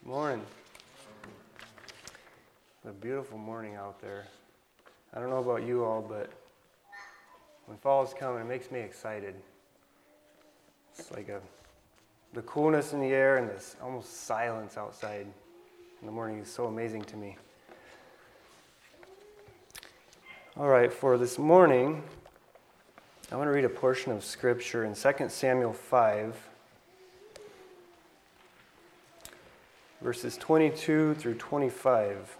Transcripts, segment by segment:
Morning. It's a beautiful morning out there. I don't know about you all, but when fall is coming, it makes me excited. It's like the coolness in the air and this almost silence outside in the morning is so amazing to me. All right, for this morning, I want to read a portion of Scripture in 2 Samuel 5, verses 22 through 25.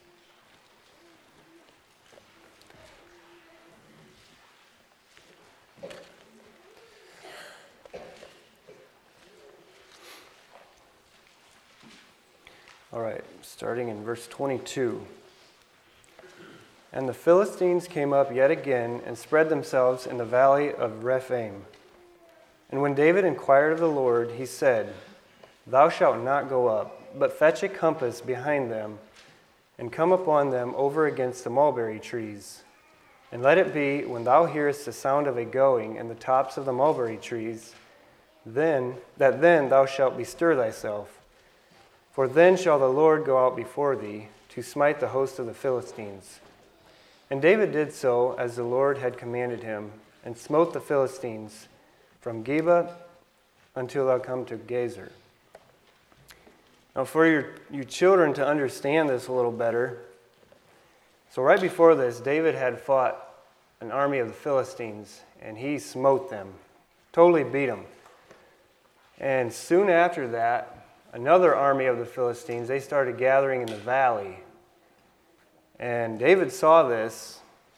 All right, starting in verse 22. And the Philistines came up yet again and spread themselves in the valley of Rephaim. And when David inquired of the Lord, he said, Thou shalt not go up, but fetch a compass behind them, and come upon them over against the mulberry trees. And let it be, when thou hearest the sound of a going in the tops of the mulberry trees, then thou shalt bestir thyself. For then shall the Lord go out before thee, to smite the host of the Philistines. And David did so, as the Lord had commanded him, and smote the Philistines from Geba until thou come to Gezer. Now, for you children to understand this a little better, so right before this, David had fought an army of the Philistines, and he smote them, totally beat them. And soon after that, another army of the Philistines, they started gathering in the valley. And David saw this,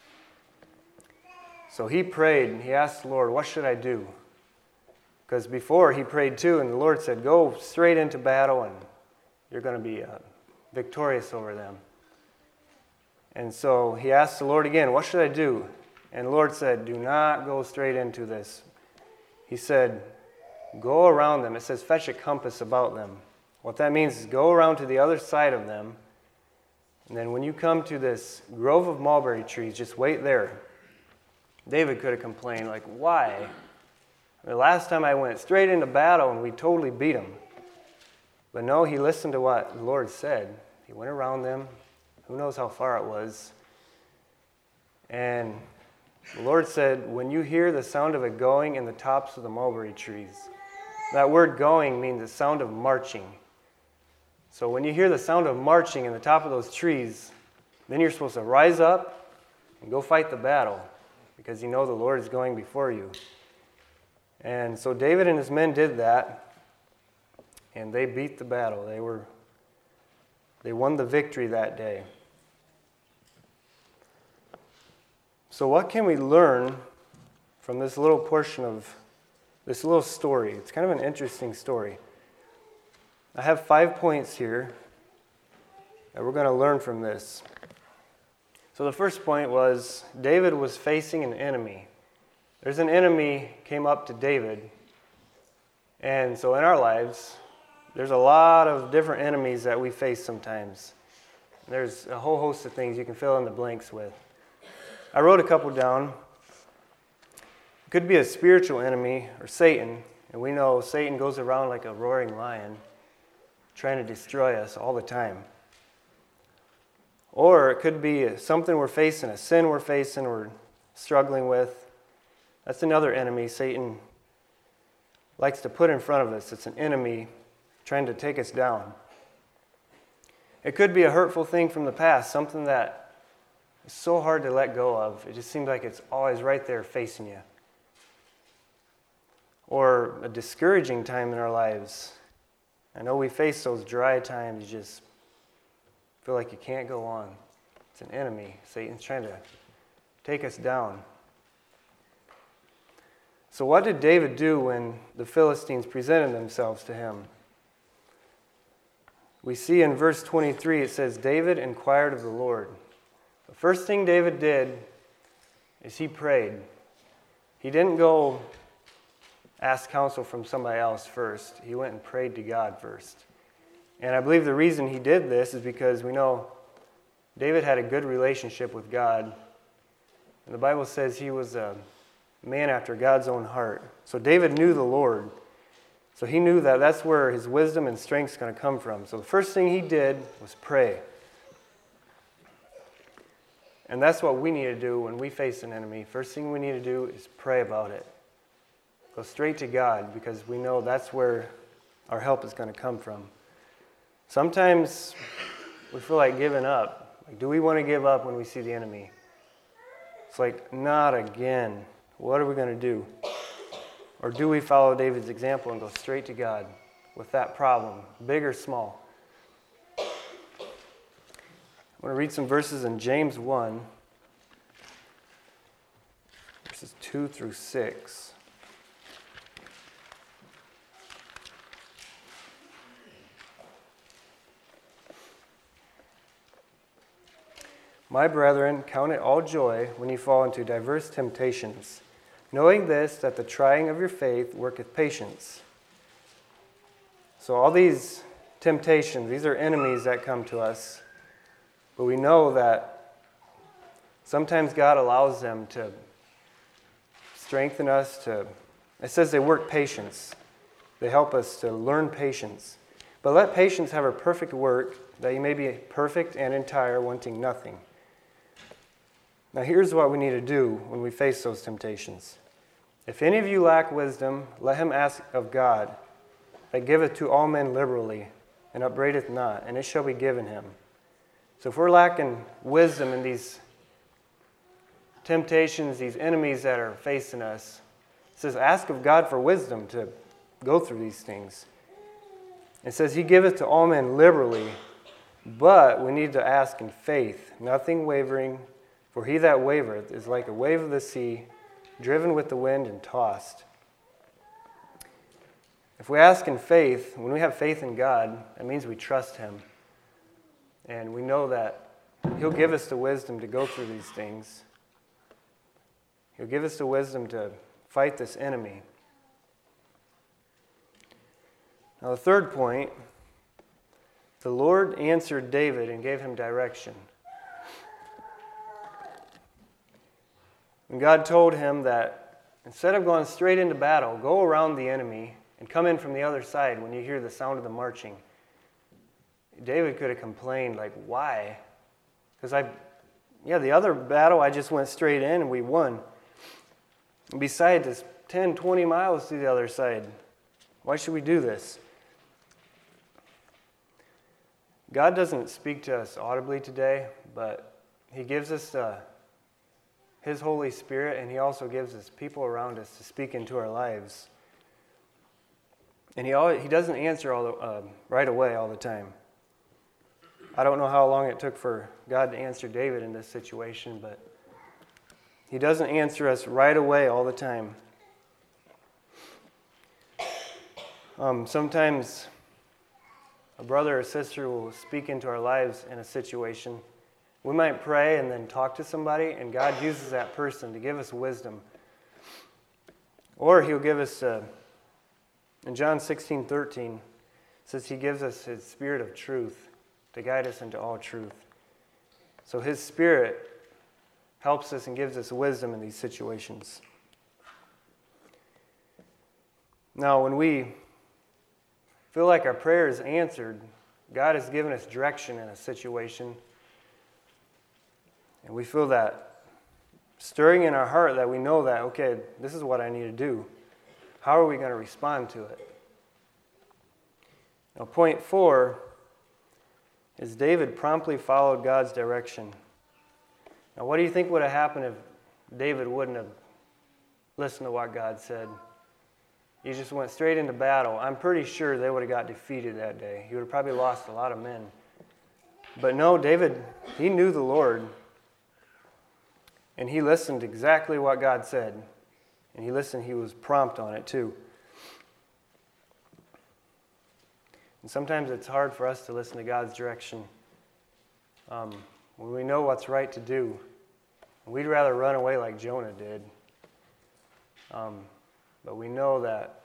so he prayed, and he asked the Lord, what should I do? Because before he prayed too, and the Lord said, go straight into battle, and you're going to be victorious over them. And so he asked the Lord again, what should I do? And the Lord said, do not go straight into this. He said, go around them. It says, fetch a compass about them. What that means is go around to the other side of them. And then when you come to this grove of mulberry trees, just wait there. David could have complained, like, why? The last time I went straight into battle and we totally beat them. But no, he listened to what the Lord said. He went around them. Who knows how far it was. And the Lord said, when you hear the sound of it going in the tops of the mulberry trees, that word going means the sound of marching. So when you hear the sound of marching in the top of those trees, then you're supposed to rise up and go fight the battle because you know the Lord is going before you. And so David and his men did that, and they beat the battle. They won the victory that day. So what can we learn from this little portion of this little story? It's kind of an interesting story. I have 5 points here that we're going to learn from this. So the first point was David was facing an enemy. There's an enemy came up to David. And so in our lives, there's a lot of different enemies that we face sometimes. There's a whole host of things you can fill in the blanks with. I wrote a couple down. It could be a spiritual enemy or Satan. And we know Satan goes around like a roaring lion, trying to destroy us all the time. Or it could be something we're facing, a sin we're facing, we're struggling with. That's another enemy Satan likes to put in front of us. It's an enemy trying to take us down. It could be a hurtful thing from the past, something that is so hard to let go of. It just seems like it's always right there facing you. Or a discouraging time in our lives. I know we face those dry times, you just feel like you can't go on. It's an enemy. Satan's trying to take us down. So what did David do when the Philistines presented themselves to him? We see in verse 23, it says, David inquired of the Lord. The first thing David did is he prayed. He didn't go ask counsel from somebody else first. He went and prayed to God first. And I believe the reason he did this is because we know David had a good relationship with God. And the Bible says he was a man after God's own heart. So David knew the Lord. So he knew that that's where his wisdom and strength is going to come from. So the first thing he did was pray. And that's what we need to do when we face an enemy. First thing we need to do is pray about it. Go straight to God, because we know that's where our help is going to come from. Sometimes we feel like giving up. Like, do we want to give up when we see the enemy? It's like, not again. What are we going to do? Or do we follow David's example and go straight to God with that problem, big or small? I want to read some verses in James 1, verses 2 through 6. My brethren, count it all joy when you fall into diverse temptations, knowing this, that the trying of your faith worketh patience. So all these temptations, these are enemies that come to us. But we know that sometimes God allows them to strengthen us. It says they work patience. They help us to learn patience. But let patience have her perfect work, that you may be perfect and entire, wanting nothing. Now here's what we need to do when we face those temptations. If any of you lack wisdom, let him ask of God, that giveth to all men liberally, and upbraideth not, and it shall be given him. So if we're lacking wisdom in these temptations, these enemies that are facing us, it says ask of God for wisdom to go through these things. It says he giveth to all men liberally, but we need to ask in faith, nothing wavering, for he that wavereth is like a wave of the sea, driven with the wind and tossed. If we ask in faith, when we have faith in God, that means we trust him. And we know that he'll give us the wisdom to go through these things. He'll give us the wisdom to fight this enemy. Now the third point, the Lord answered David and gave him direction. And God told him that instead of going straight into battle, go around the enemy and come in from the other side when you hear the sound of the marching. David could have complained, like, why? Because the other battle, I just went straight in and we won. And besides, it's 10, 20 miles to the other side. Why should we do this? God doesn't speak to us audibly today, but he gives us his Holy Spirit, and he also gives us people around us to speak into our lives. And he doesn't answer right away all the time. I don't know how long it took for God to answer David in this situation, but he doesn't answer us right away all the time. Sometimes a brother or sister will speak into our lives in a situation. We might pray and then talk to somebody, and God uses that person to give us wisdom. Or he'll give us, in John 16:13, it says he gives us his spirit of truth to guide us into all truth. So his spirit helps us and gives us wisdom in these situations. Now, when we feel like our prayer is answered, God has given us direction in a situation, and we feel that stirring in our heart that we know that, okay, this is what I need to do. How are we going to respond to it? Now, point 4 is David promptly followed God's direction. Now, what do you think would have happened if David wouldn't have listened to what God said? He just went straight into battle. I'm pretty sure they would have got defeated that day. He would have probably lost a lot of men. But no, David, he knew the Lord. And he listened exactly what God said. And he was prompt on it too. And sometimes it's hard for us to listen to God's direction when we know what's right to do. We'd rather run away like Jonah did. But we know that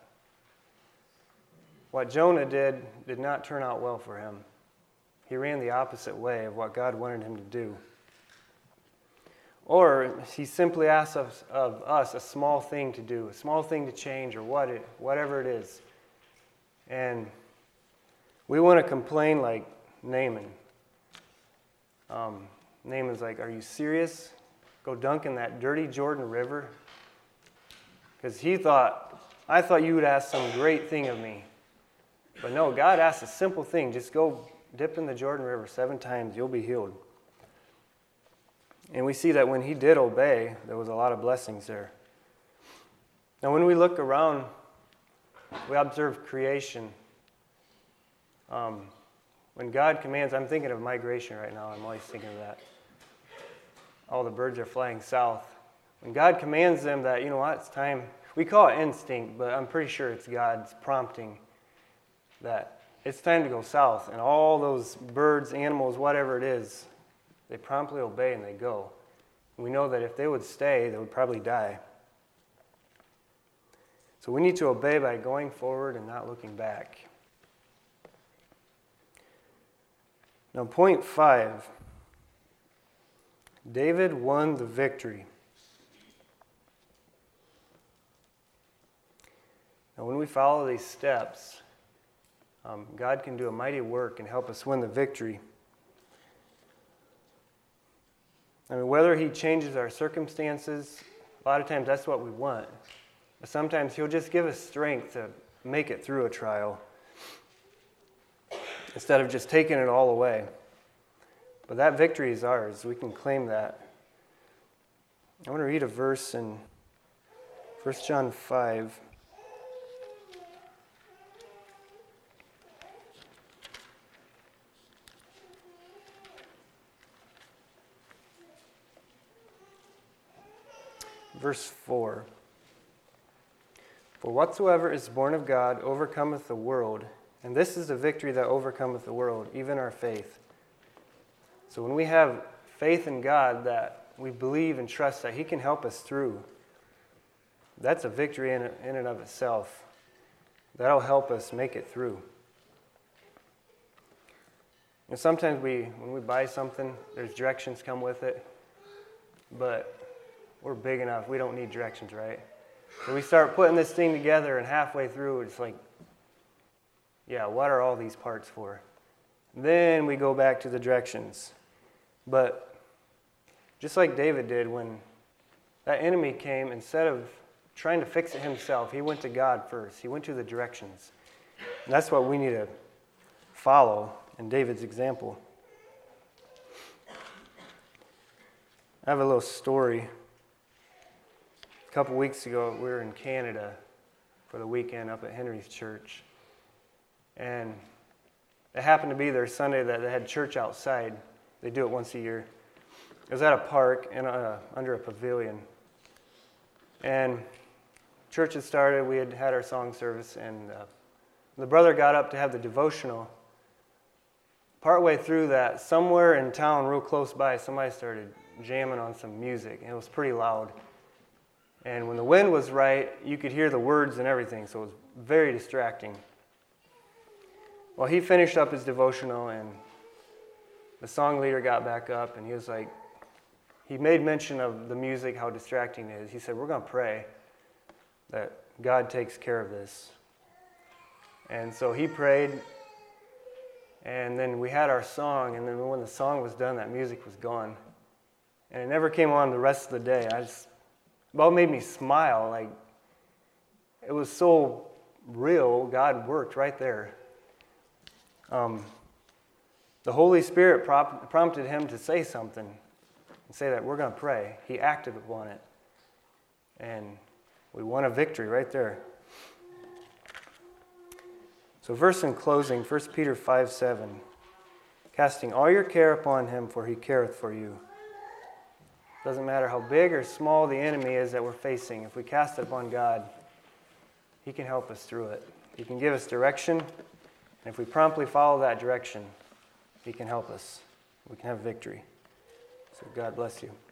what Jonah did not turn out well for him. He ran the opposite way of what God wanted him to do. Or he simply asks of us a small thing to do, a small thing to change, or whatever it is. And we want to complain like Naaman. Naaman's like, are you serious? Go dunk in that dirty Jordan River? Because I thought you would ask some great thing of me. But no, God asked a simple thing. Just go dip in the Jordan River 7 times, you'll be healed. And we see that when he did obey, there was a lot of blessings there. Now when we look around, we observe creation. When God commands, I'm thinking of migration right now. I'm always thinking of that. All the birds are flying south. When God commands them that, you know what, it's time. We call it instinct, but I'm pretty sure it's God's prompting that it's time to go south. And all those birds, animals, whatever it is, they promptly obey and they go. We know that if they would stay, they would probably die. So we need to obey by going forward and not looking back. Now, point 5. David won the victory. Now, when we follow these steps, God can do a mighty work and help us win the victory. I mean, whether he changes our circumstances, a lot of times that's what we want. But sometimes he'll just give us strength to make it through a trial instead of just taking it all away. But that victory is ours. We can claim that. I want to read a verse in 1 John 5. Verse 4. For whatsoever is born of God overcometh the world, and this is the victory that overcometh the world, even our faith. So when we have faith in God that we believe and trust that he can help us through, that's a victory in and of itself. That'll help us make it through. And sometimes when we buy something, there's directions come with it, but we're big enough, we don't need directions, right? So we start putting this thing together, and halfway through, it's like, yeah, what are all these parts for? Then we go back to the directions. But just like David did, when that enemy came, instead of trying to fix it himself, he went to God first. He went to the directions. And that's what we need to follow in David's example. I have a little story. A couple weeks ago, we were in Canada for the weekend up at Henry's church. And it happened to be their Sunday that they had church outside. They do it once a year. It was at a park and under a pavilion. And church had started. We had our song service. And the brother got up to have the devotional. Partway through that, somewhere in town real close by, somebody started jamming on some music. And it was pretty loud. And when the wind was right, you could hear the words and everything, so it was very distracting. Well, he finished up his devotional, and the song leader got back up, and he was like, he made mention of the music, how distracting it is. He said, we're going to pray that God takes care of this. And so he prayed, and then we had our song, and then when the song was done, that music was gone. And it never came on the rest of the day. It made me smile. Like, it was so real. God worked right there. The Holy Spirit prompted him to say something and say that we're going to pray. He acted upon it. And we won a victory right there. So verse in closing, 1 Peter 5:7. Casting all your care upon him, for he careth for you. Doesn't matter how big or small the enemy is that we're facing. If we cast it upon God, he can help us through it. He can give us direction. And if we promptly follow that direction, he can help us. We can have victory. So God bless you.